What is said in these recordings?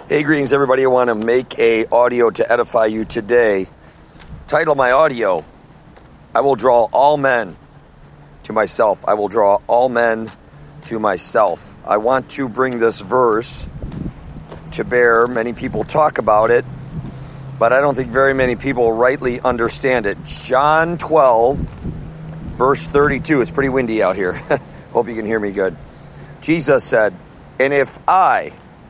Hey, greetings everybody. I want to make a audio to edify you today. Title of my audio, I will draw all men to myself. I will draw all men to myself. I want to bring this verse to bear. Many people talk about it, but I don't think very many people rightly understand it. John 12, verse 32. It's pretty windy out here. Hope you can hear me good. Jesus said, and if I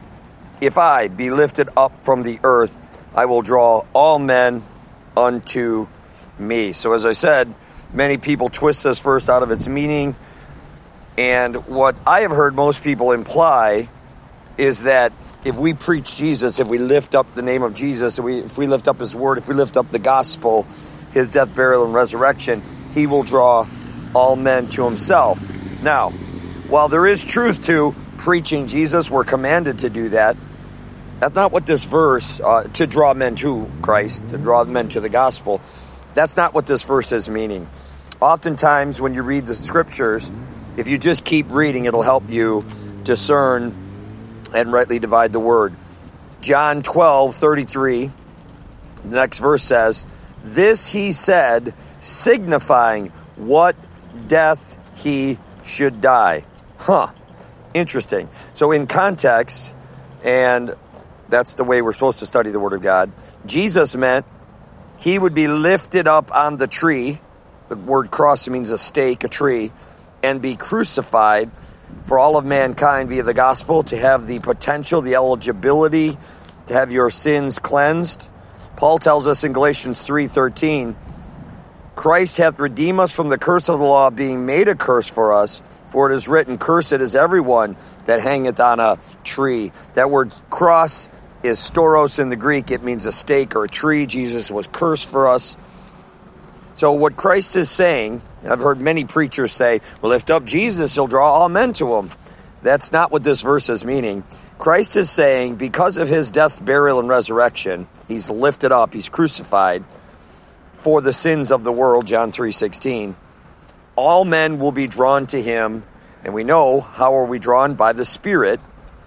be lifted up from the earth, I will draw all men unto me. So as I said, many people twist this verse out of its meaning. And what I have heard most people imply is that if we preach Jesus, if we lift up the name of Jesus, if we lift up his word, if we lift up the gospel, his death, burial, and resurrection, he will draw all men to himself. Now, while there is truth to preaching Jesus, we're commanded to do that. That's not what this verse, to draw men to Christ, to draw men to the gospel, that's not what this verse is meaning. Oftentimes when you read the scriptures, if you just keep reading, it'll help you discern and rightly divide the word. John 12:33, the next verse says, this he said, signifying what death he should die. Interesting. So in context, and that's the way we're supposed to study the Word of God, Jesus meant he would be lifted up on the tree. The word cross means a stake, a tree, and be crucified for all of mankind via the gospel, to have the potential, the eligibility, to have your sins cleansed. Paul tells us in Galatians 3:13, Christ hath redeemed us from the curse of the law, being made a curse for us. For it is written, cursed is everyone that hangeth on a tree. That word cross is storos in the Greek. It means a stake or a tree. Jesus was cursed for us. So what Christ is saying, I've heard many preachers say, well, lift up Jesus, he'll draw all men to him. That's not what this verse is meaning. Christ is saying, because of his death, burial, and resurrection, he's lifted up, he's crucified for the sins of the world, John 3:16. All men will be drawn to him, and we know how are we drawn? By the Spirit.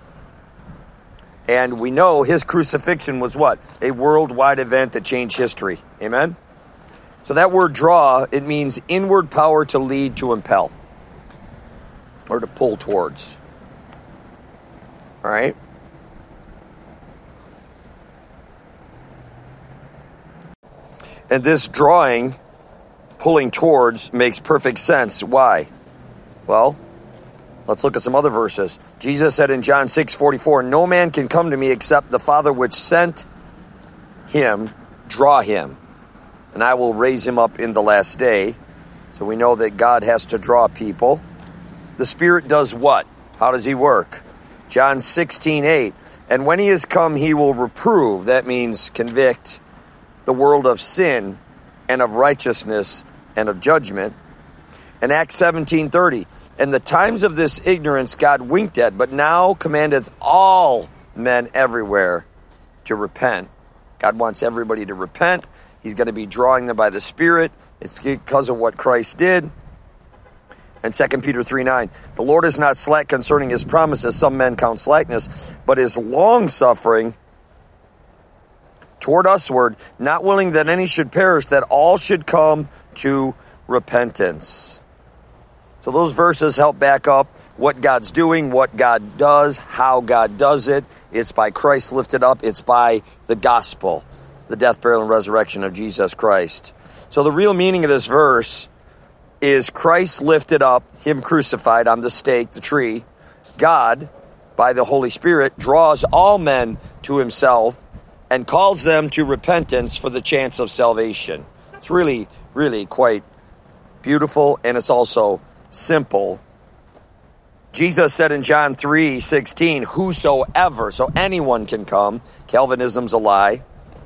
And we know his crucifixion was what? A worldwide event that changed history. Amen? So that word draw, it means inward power to lead, to impel, or to pull towards. All right? And this drawing, pulling towards, makes perfect sense. Why? Well, let's look at some other verses. Jesus said in John 6:44, no man can come to me except the Father which sent him draw him, and I will raise him up in the last day. So we know that God has to draw people. The Spirit does what? How does he work? John 16:8, and when he is come, he will reprove, that means convict, the world of sin and of righteousness and of judgment. And Acts 17:30, and the times of this ignorance God winked at, but now commandeth all men everywhere to repent. God wants everybody to repent. He's going to be drawing them by the Spirit. It's because of what Christ did. And 2 Peter 3:9, the Lord is not slack concerning his promises, some men count slackness, but is long-suffering toward usward, not willing that any should perish, that all should come to repentance. So those verses help back up what God's doing, what God does, how God does it. It's by Christ lifted up. It's by the gospel, the death, burial, and resurrection of Jesus Christ. So the real meaning of this verse is Christ lifted up, him crucified on the stake, the tree. God, by the Holy Spirit, draws all men to himself and calls them to repentance for the chance of salvation. It's really, really quite beautiful, and it's also simple. Jesus said in John 3:16, whosoever, so anyone can come. Calvinism's a lie.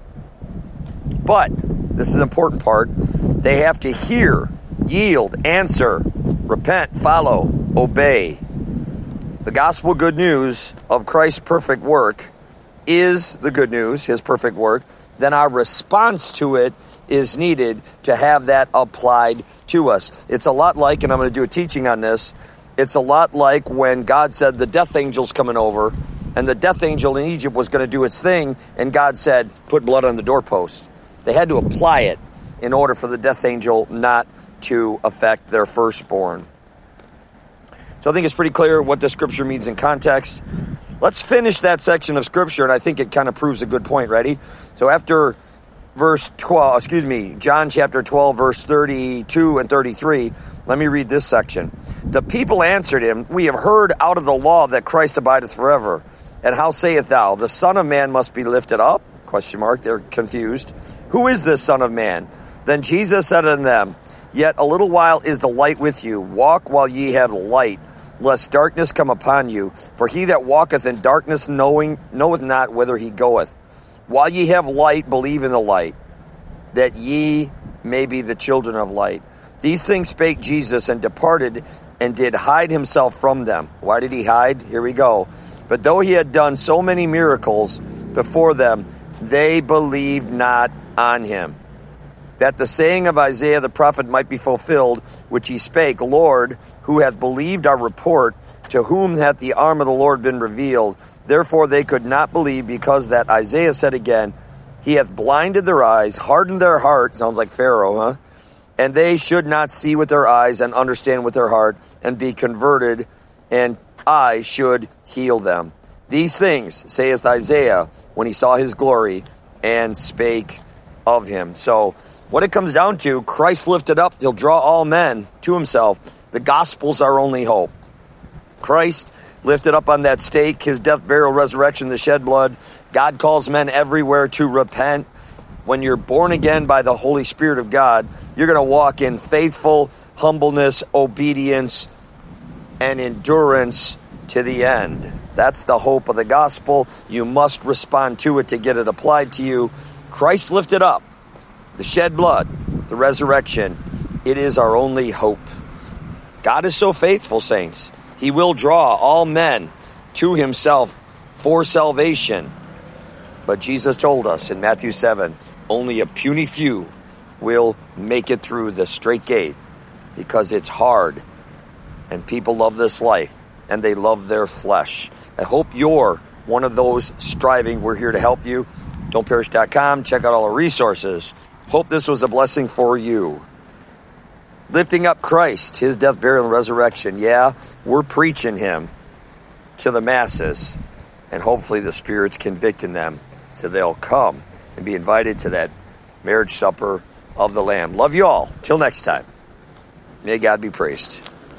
But, this is an important part, they have to hear, yield, answer, repent, follow, obey. The gospel good news of Christ's perfect work is the good news, his perfect work. Then our response to it is needed to have that applied to us. It's a lot like, and I'm going to do a teaching on this, it's a lot like when God said the death angel's coming over And the death angel in Egypt was going to do its thing, and God said, put blood on the doorpost. They had to apply it in order for the death angel not to affect their firstborn. So I think it's pretty clear what the scripture means in context. Let's finish that section of scripture, and I think it kind of proves a good point. Ready? So after John chapter 12, verse 32 and 33, let me read this section. The people answered him, we have heard out of the law that Christ abideth forever. And how sayest thou, the Son of Man must be lifted up? ? They're confused. Who is this Son of Man? Then Jesus said unto them, yet a little while is the light with you. Walk while ye have light, lest darkness come upon you. For he that walketh in darkness knoweth not whither he goeth. While ye have light, believe in the light, that ye may be the children of light. These things spake Jesus, and departed, and did hide himself from them. Why did he hide? Here we go. But though he had done so many miracles before them, they believed not on him. That the saying of Isaiah the prophet might be fulfilled, which he spake, Lord, who hath believed our report? To whom hath the arm of the Lord been revealed? Therefore they could not believe, because that Isaiah said again, he hath blinded their eyes, hardened their heart. Sounds like Pharaoh, huh? And they should not see with their eyes and understand with their heart and be converted, and I should heal them. These things saith Isaiah when he saw his glory and spake of him. So what it comes down to, Christ lifted up, he'll draw all men to himself. The gospel's our only hope. Christ lifted up on that stake, his death, burial, resurrection, the shed blood. God calls men everywhere to repent. When you're born again by the Holy Spirit of God, you're going to walk in faithful humbleness, obedience, and endurance to the end. That's the hope of the gospel. You must respond to it to get it applied to you. Christ lifted up, the shed blood, the resurrection. It is our only hope. God is so faithful, saints. He will draw all men to himself for salvation. But Jesus told us in Matthew 7, only a puny few will make it through the straight gate, because it's hard and people love this life and they love their flesh. I hope you're one of those striving. We're here to help you. Don'tPerish.com. Check out all our resources. Hope this was a blessing for you. Lifting up Christ, his death, burial, and resurrection. Yeah, we're preaching him to the masses, and hopefully the Spirit's convicting them so they'll come and be invited to that marriage supper of the Lamb. Love you all. Till next time. May God be praised.